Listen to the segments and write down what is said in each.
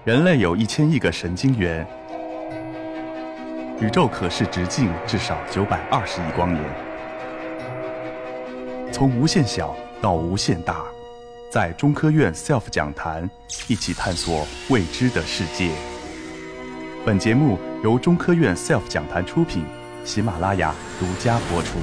人类有1000亿个神经元，宇宙可视直径至少920亿光年。从无限小到无限大，在中科院 SELF 讲坛一起探索未知的世界。本节目由中科院 SELF 讲坛出品，喜马拉雅独家播出。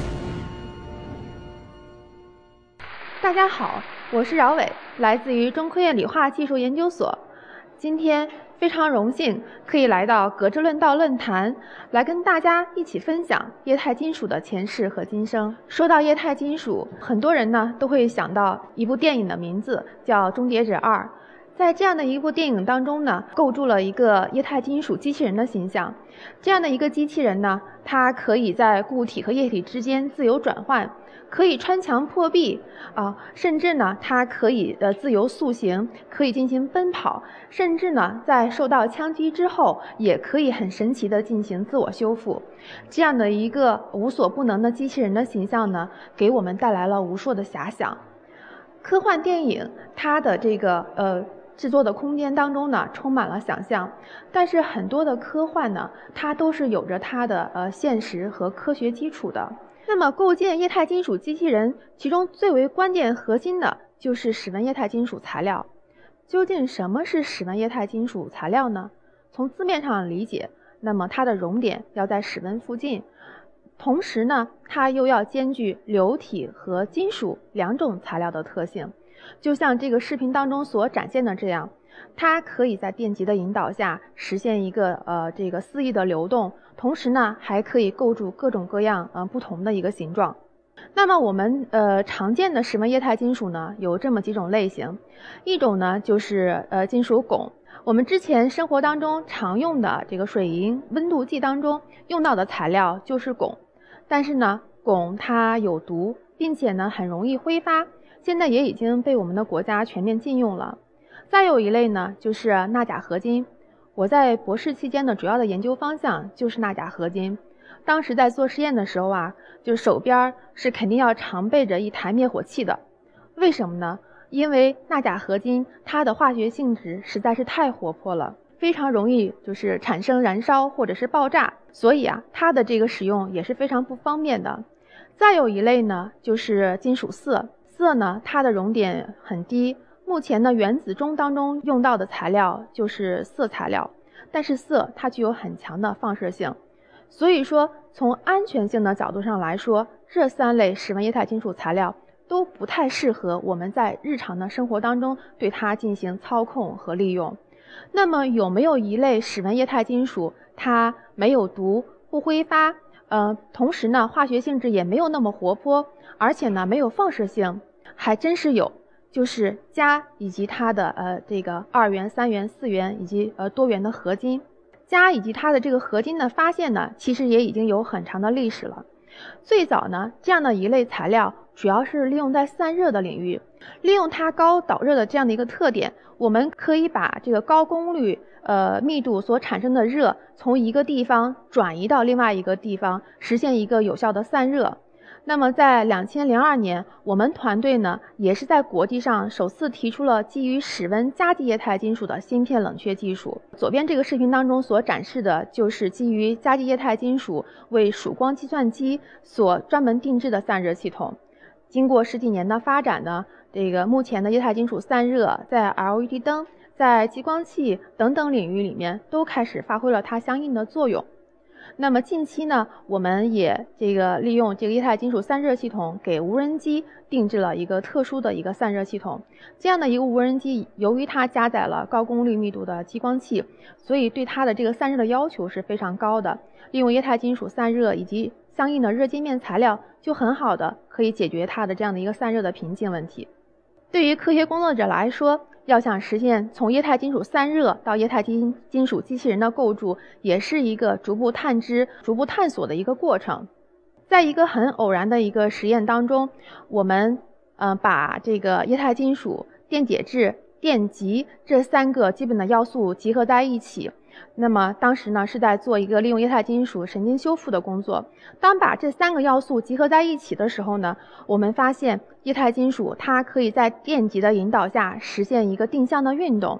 大家好，我是饶伟，来自于中科院理化技术研究所。今天非常荣幸可以来到格致论道论坛，来跟大家一起分享液态金属的前世和今生。说到液态金属，很多人呢都会想到一部电影的名字，叫《终结者2》。在这样的一部电影当中呢，构筑了一个液态金属机器人的形象。这样的一个机器人呢，它可以在固体和液体之间自由转换，可以穿墙破壁甚至呢，它可以自由塑形，可以进行奔跑，甚至呢，在受到枪击之后，也可以很神奇的进行自我修复。这样的一个无所不能的机器人的形象呢，给我们带来了无数的遐想。科幻电影它的这个制作的空间当中呢，充满了想象，但是很多的科幻呢，它都是有着它的现实和科学基础的。那么构建液态金属机器人，其中最为关键核心的就是室温液态金属材料。究竟什么是室温液态金属材料呢？从字面上理解，那么它的熔点要在室温附近，同时呢，它又要兼具流体和金属两种材料的特性。就像这个视频当中所展现的这样，它可以在电极的引导下实现一个这个肆意的流动，同时呢还可以构筑各种各样不同的一个形状。那么我们常见的室温液态金属呢有这么几种类型，一种呢就是金属汞。我们之前生活当中常用的这个水银温度计当中用到的材料就是汞，但是呢汞它有毒，并且呢很容易挥发，现在也已经被我们的国家全面禁用了。再有一类呢就是钠钾合金，我在博士期间的主要的研究方向就是钠钾合金。当时在做实验的时候就手边是肯定要常备着一台灭火器的。为什么呢？因为钠钾合金它的化学性质实在是太活泼了，非常容易就是产生燃烧或者是爆炸，所以它的这个使用也是非常不方便的。再有一类呢就是金属铯呢，它的熔点很低，目前呢原子钟当中用到的材料就是铯材料，但是铯它具有很强的放射性，所以说从安全性的角度上来说，这3类室温液态金属材料都不太适合我们在日常的生活当中对它进行操控和利用。那么有没有一类室温液态金属它没有毒，不挥发，同时呢化学性质也没有那么活泼，而且呢没有放射性？还真是有，就是镓以及它的这个2元、3元、4元以及多元的合金。镓以及它的这个合金的发现呢，其实也已经有很长的历史了。最早呢，这样的一类材料主要是利用在散热的领域，利用它高导热的这样的一个特点，我们可以把这个高功率密度所产生的热从一个地方转移到另外一个地方，实现一个有效的散热。那么在2002年，我们团队呢也是在国际上首次提出了基于室温加基液态金属的芯片冷却技术。左边这个视频当中所展示的就是基于加基液态金属为曙光计算机所专门定制的散热系统。经过10几年的发展呢，这个目前的液态金属散热在 LED 灯、在激光器等等领域里面都开始发挥了它相应的作用。那么近期呢，我们也利用这个液态金属散热系统给无人机定制了一个特殊的一个散热系统。这样的一个无人机，由于它加载了高功率密度的激光器，所以对它的这个散热的要求是非常高的。利用液态金属散热以及相应的热界面材料，就很好的可以解决它的这样的一个散热的瓶颈问题。对于科学工作者来说，要想实现从液态金属散热到液态金属机器人的构筑，也是一个逐步探知、逐步探索的一个过程。在一个很偶然的一个实验当中，我们把这个液态金属、电解质、电极这3个基本的要素集合在一起。那么当时呢是在做一个利用液态金属神经修复的工作。当把这3个要素集合在一起的时候呢，我们发现液态金属它可以在电极的引导下实现一个定向的运动。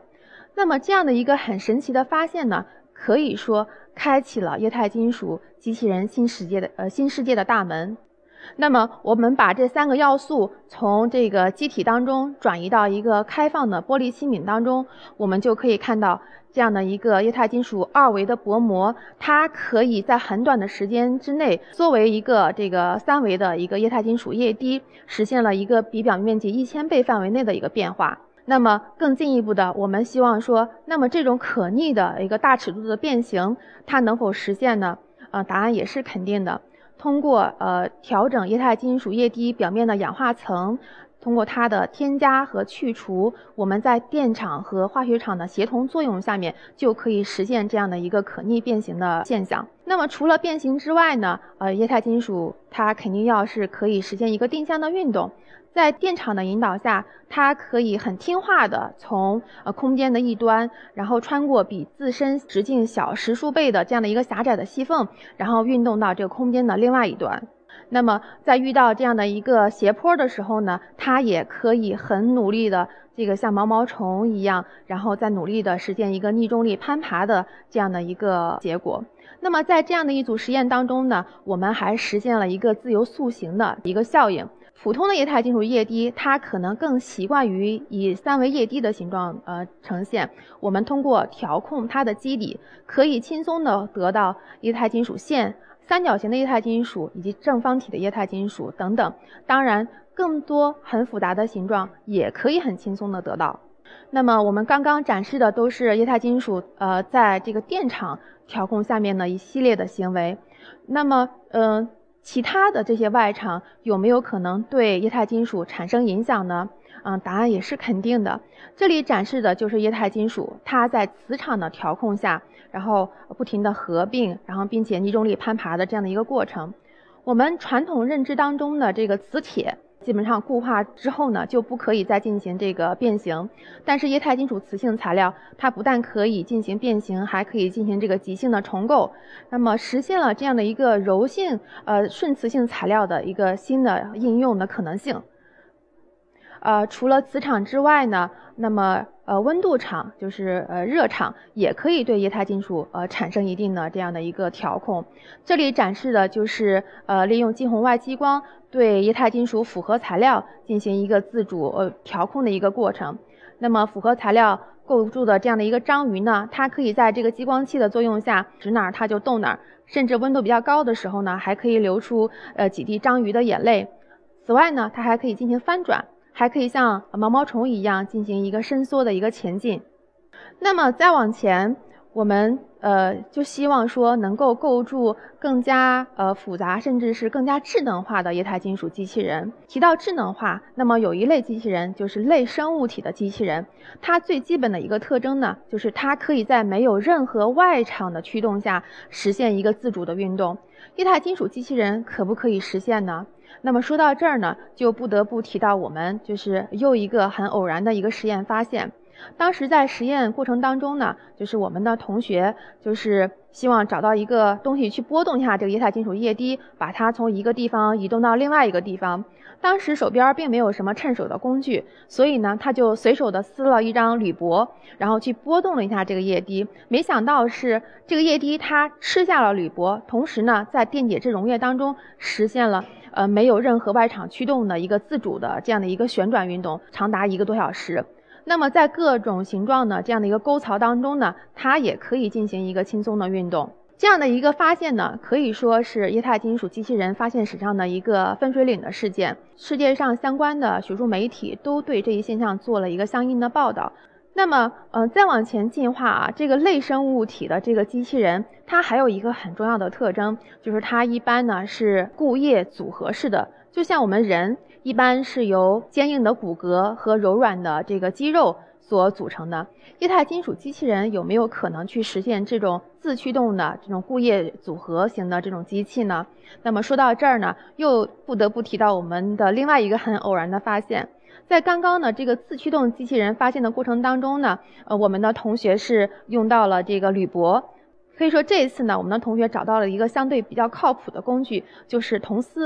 那么这样的一个很神奇的发现呢，可以说开启了液态金属机器人新世界的大门。那么我们把这3个要素从这个机体当中转移到一个开放的玻璃器皿当中，我们就可以看到这样的一个液态金属2维的薄膜，它可以在很短的时间之内作为一个这个3维的一个液态金属液滴，实现了一个比表面面积1000倍范围内的一个变化。那么更进一步的，我们希望说，那么这种可逆的一个大尺度的变形，它能否实现呢？答案也是肯定的。通过调整液态金属液滴表面的氧化层，通过它的添加和去除，我们在电场和化学场的协同作用下面，就可以实现这样的一个可逆变形的现象。那么除了变形之外呢，液态金属它肯定要是可以实现一个定向的运动。在电场的引导下，它可以很听话的从空间的一端，然后穿过比自身直径小10数倍的这样的一个狭窄的细缝，然后运动到这个空间的另外一端。那么在遇到这样的一个斜坡的时候呢，它也可以很努力的这个像毛毛虫一样，然后再努力的实现一个逆重力攀爬的这样的一个结果。那么在这样的一组实验当中呢，我们还实现了一个自由塑形的一个效应。普通的液态金属液滴，它可能更习惯于以3维液滴的形状呈现。我们通过调控它的基底，可以轻松的得到液态金属线、三角形的液态金属以及正方体的液态金属等等。当然，更多很复杂的形状也可以很轻松的得到。那么我们刚刚展示的都是液态金属在这个电场调控下面的一系列的行为。那么其他的这些外场有没有可能对液态金属产生影响呢？答案也是肯定的。这里展示的就是液态金属，它在磁场的调控下，然后不停的合并，然后并且逆重力攀爬的这样的一个过程。我们传统认知当中的这个磁铁，基本上固化之后呢，就不可以再进行这个变形。但是液态金属磁性材料，它不但可以进行变形，还可以进行这个极性的重构，那么实现了这样的一个柔性顺磁性材料的一个新的应用的可能性。除了磁场之外呢，那么温度场就是热场也可以对液态金属产生一定的这样的一个调控。这里展示的就是利用近红外激光对液态金属复合材料进行一个自主调控的一个过程。那么复合材料构筑的这样的一个章鱼呢，它可以在这个激光器的作用下指哪儿它就动哪儿，甚至温度比较高的时候呢，还可以流出几滴章鱼的眼泪。此外呢，它还可以进行翻转，还可以像毛毛虫一样进行一个伸缩的一个前进。那么再往前，我们就希望说能够构筑更加复杂甚至是更加智能化的液态金属机器人。提到智能化，那么有一类机器人就是类生物体的机器人，它最基本的一个特征呢，就是它可以在没有任何外场的驱动下实现一个自主的运动。液态金属机器人可不可以实现呢？那么说到这儿呢，就不得不提到我们就是又一个很偶然的一个实验发现。当时在实验过程当中呢，就是我们的同学就是希望找到一个东西去波动一下这个液态金属液滴，把它从一个地方移动到另外一个地方。当时手边并没有什么趁手的工具，所以呢，他就随手的撕了一张铝箔，然后去波动了一下这个液滴。没想到是这个液滴它吃下了铝箔，同时呢，在电解质溶液当中实现了没有任何外场驱动的一个自主的这样的一个旋转运动，长达1个多小时。那么在各种形状的这样的一个沟槽当中呢，它也可以进行一个轻松的运动。这样的一个发现呢，可以说是液态金属机器人发现史上的一个分水岭的事件。世界上相关的学术媒体都对这一现象做了一个相应的报道。那么再往前进化啊，这个类生物体的这个机器人，它还有一个很重要的特征，就是它一般呢是固液组合式的，就像我们人一般是由坚硬的骨骼和柔软的这个肌肉所组成的。液态金属机器人有没有可能去实现这种自驱动的这种固液组合型的这种机器呢？那么说到这儿呢，又不得不提到我们的另外一个很偶然的发现。在刚刚的这个自驱动机器人发现的过程当中呢，我们的同学是用到了这个铝箔。可以说这一次呢，我们的同学找到了一个相对比较靠谱的工具，就是铜丝。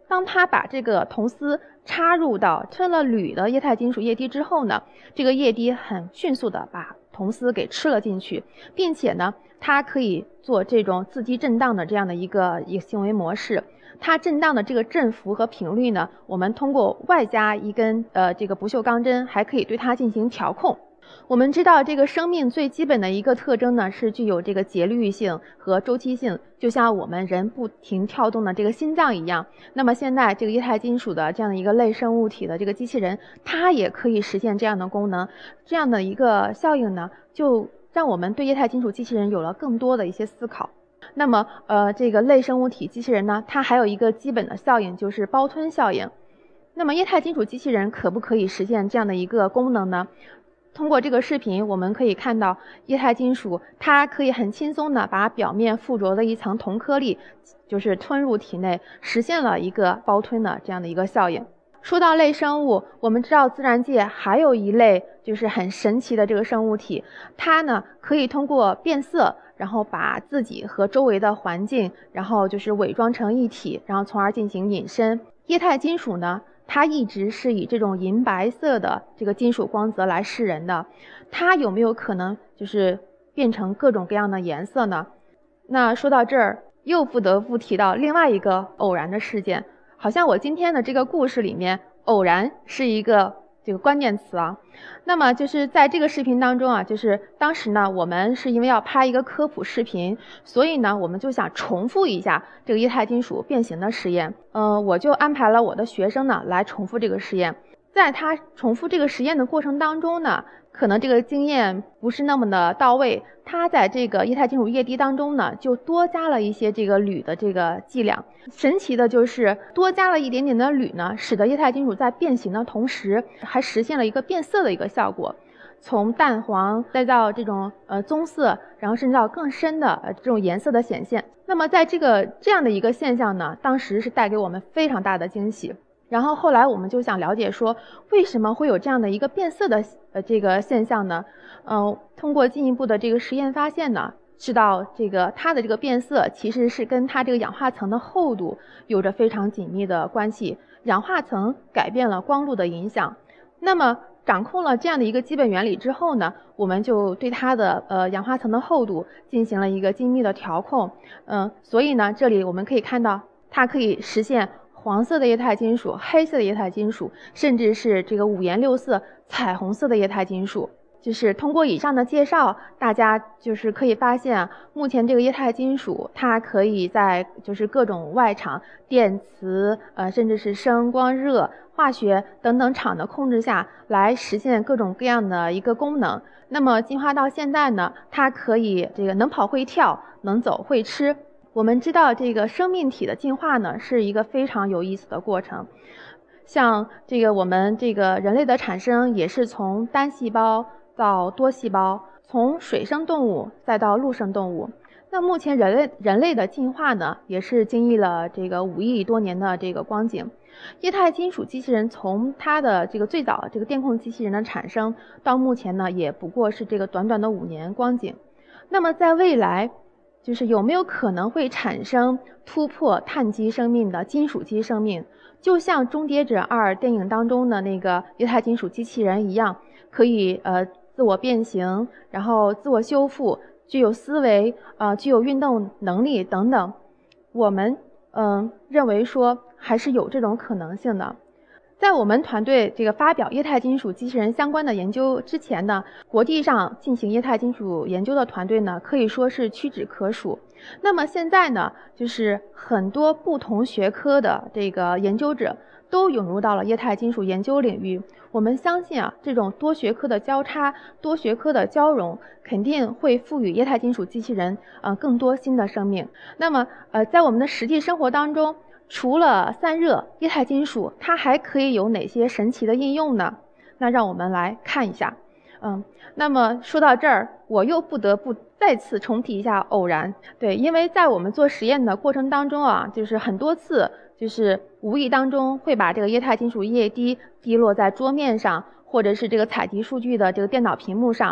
当它把这个铜丝插入到吞了铝的液态金属液滴之后呢，这个液滴很迅速的把铜丝给吃了进去，并且呢，它可以做这种自激震荡的这样的一个行为模式。它震荡的这个振幅和频率呢，我们通过外加一根这个不锈钢针，还可以对它进行调控。我们知道这个生命最基本的一个特征呢，是具有这个节律性和周期性，就像我们人不停跳动的这个心脏一样。那么现在这个液态金属的这样的一个类生物体的这个机器人，它也可以实现这样的功能。这样的一个效应呢，就让我们对液态金属机器人有了更多的一些思考。那么这个类生物体机器人呢，它还有一个基本的效应，就是包吞效应。那么液态金属机器人可不可以实现这样的一个功能呢？通过这个视频，我们可以看到液态金属它可以很轻松的把表面附着的一层铜颗粒就是吞入体内，实现了一个包吞的这样的一个效应。说到类生物，我们知道自然界还有一类就是很神奇的这个生物体，它呢可以通过变色，然后把自己和周围的环境然后就是伪装成一体，然后从而进行隐身。液态金属呢，它一直是以这种银白色的这个金属光泽来示人的，它有没有可能就是变成各种各样的颜色呢？那说到这儿，又不得不提到另外一个偶然的事件，好像我今天的这个故事里面，偶然是一个这个关键词啊。那么就是在这个视频当中啊，就是当时呢，我们是因为要拍一个科普视频，所以呢，我们就想重复一下这个液态金属变形的实验。我就安排了我的学生呢来重复这个实验。在他重复这个实验的过程当中呢，可能这个经验不是那么的到位，他在这个液态金属液滴当中呢，就多加了一些这个铝的这个剂量。神奇的就是多加了一点点的铝呢，使得液态金属在变形的同时，还实现了一个变色的一个效果，从淡黄再到这种棕色，然后甚至到更深的这种颜色的显现。那么在这样的一个现象呢，当时是带给我们非常大的惊喜。然后后来我们就想了解说，为什么会有这样的一个变色的这个现象呢？通过进一步的这个实验发现呢，知道这个它的这个变色其实是跟它这个氧化层的厚度有着非常紧密的关系。氧化层改变了光路的影响。那么掌控了这样的一个基本原理之后呢，我们就对它的氧化层的厚度进行了一个精密的调控。所以呢，这里我们可以看到，它可以实现黄色的液态金属、黑色的液态金属，甚至是这个五颜六色、彩虹色的液态金属。就是通过以上的介绍，大家就是可以发现啊，目前这个液态金属它可以在就是各种外场、电磁、甚至是声光热、化学等等场的控制下来实现各种各样的一个功能。那么进化到现在呢，它可以这个能跑会跳，能走会吃。我们知道这个生命体的进化呢，是一个非常有意思的过程。像这个我们这个人类的产生也是从单细胞到多细胞，从水生动物再到陆生动物。那目前人类的进化呢，也是经历了这个5亿多年的这个光景。液态金属机器人从它的这个最早这个电控机器人的产生到目前呢，也不过是这个短短的5年光景。那么在未来，就是有没有可能会产生突破碳基生命的金属基生命，就像《终结者2》电影当中的那个液态金属机器人一样，可以自我变形，然后自我修复，具有思维，具有运动能力等等。我们认为说还是有这种可能性的。在我们团队这个发表液态金属机器人相关的研究之前呢，国际上进行液态金属研究的团队呢，可以说是屈指可数。那么现在呢，就是很多不同学科的这个研究者都涌入到了液态金属研究领域。我们相信啊，这种多学科的交叉、多学科的交融，肯定会赋予液态金属机器人更多新的生命。那么在我们的实际生活当中，除了散热，液态金属它还可以有哪些神奇的应用呢？那让我们来看一下。那么说到这儿，我又不得不再次重提一下偶然。对，因为在我们做实验的过程当中啊，就是很多次就是无意当中会把这个液态金属液滴滴落在桌面上，或者是这个采集数据的这个电脑屏幕上。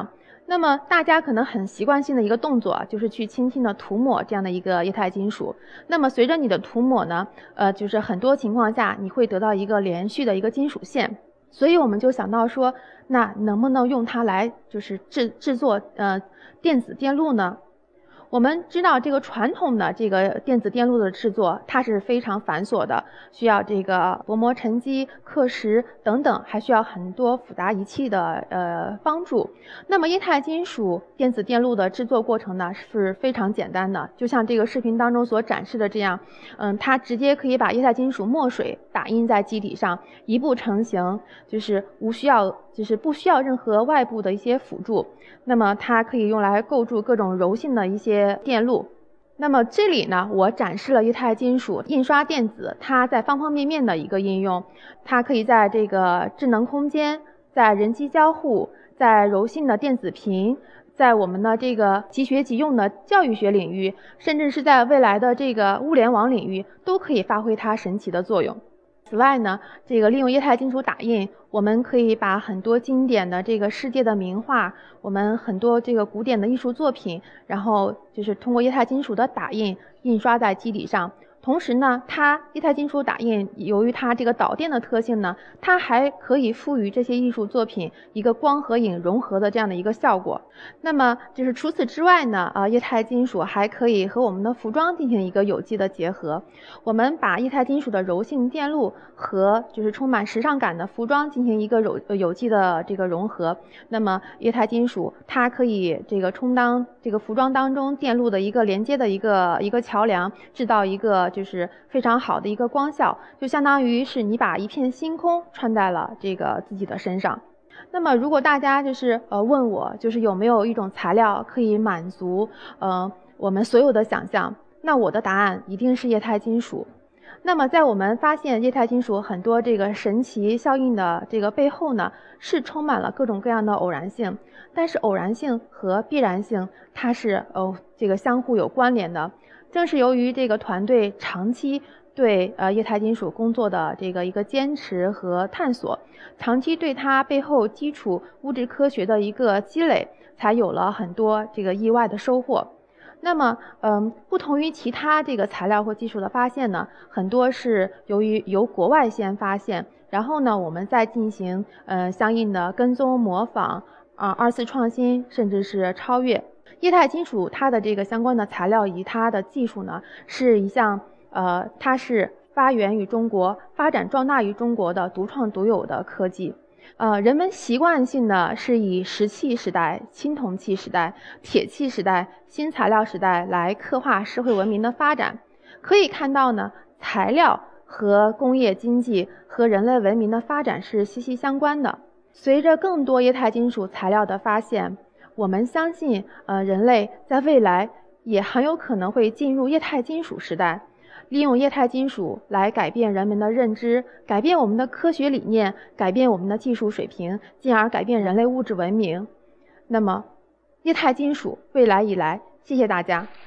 那么大家可能很习惯性的一个动作就是去轻轻的涂抹这样的一个液态金属。那么随着你的涂抹呢，就是很多情况下你会得到一个连续的一个金属线。所以我们就想到说，那能不能用它来就是制作电子电路呢？我们知道这个传统的这个电子电路的制作，它是非常繁琐的，需要这个薄膜沉积、刻蚀等等，还需要很多复杂仪器的帮助。那么液态金属电子电路的制作过程呢是非常简单的，就像这个视频当中所展示的这样，它直接可以把液态金属墨水打印在基底上，一步成型，就是不需要任何外部的一些辅助。那么它可以用来构筑各种柔性的一些电路。那么这里呢，我展示了液态金属印刷电子它在方方面面的一个应用。它可以在这个智能空间，在人机交互，在柔性的电子屏，在我们的这个即学即用的教育学领域，甚至是在未来的这个物联网领域，都可以发挥它神奇的作用。此外呢，这个利用液态金属打印，我们可以把很多经典的这个世界的名画，我们很多这个古典的艺术作品，然后就是通过液态金属的打印印刷在基底上。同时呢，它液态金属打印由于它这个导电的特性呢，它还可以赋予这些艺术作品一个光和影融合的这样的一个效果。那么就是除此之外呢，液态金属还可以和我们的服装进行一个有机的结合。我们把液态金属的柔性电路和就是充满时尚感的服装进行一个有机的这个融合。那么液态金属它可以这个充当这个服装当中电路的一个连接的一个桥梁，制造一个就是非常好的一个光效，就相当于是你把一片星空穿在了这个自己的身上。那么如果大家就是问我就是有没有一种材料可以满足我们所有的想象，那我的答案一定是液态金属。那么在我们发现液态金属很多这个神奇效应的这个背后呢，是充满了各种各样的偶然性，但是偶然性和必然性它是这个相互有关联的。正是由于这个团队长期对液态金属工作的这个一个坚持和探索，长期对它背后基础物质科学的一个积累，才有了很多这个意外的收获。那么不同于其他这个材料或技术的发现呢，很多是由国外先发现，然后呢我们再进行相应的跟踪模仿二次创新，甚至是超越。液态金属它的这个相关的材料以及它的技术呢，是一项它是发源于中国、发展壮大于中国的独创独有的科技。人们习惯性的是以石器时代、青铜器时代、铁器时代、新材料时代来刻画社会文明的发展。可以看到呢，材料和工业经济和人类文明的发展是息息相关的。随着更多液态金属材料的发现，我们相信人类在未来也很有可能会进入液态金属时代，利用液态金属来改变人们的认知，改变我们的科学理念，改变我们的技术水平，进而改变人类物质文明。那么液态金属未来已来，谢谢大家。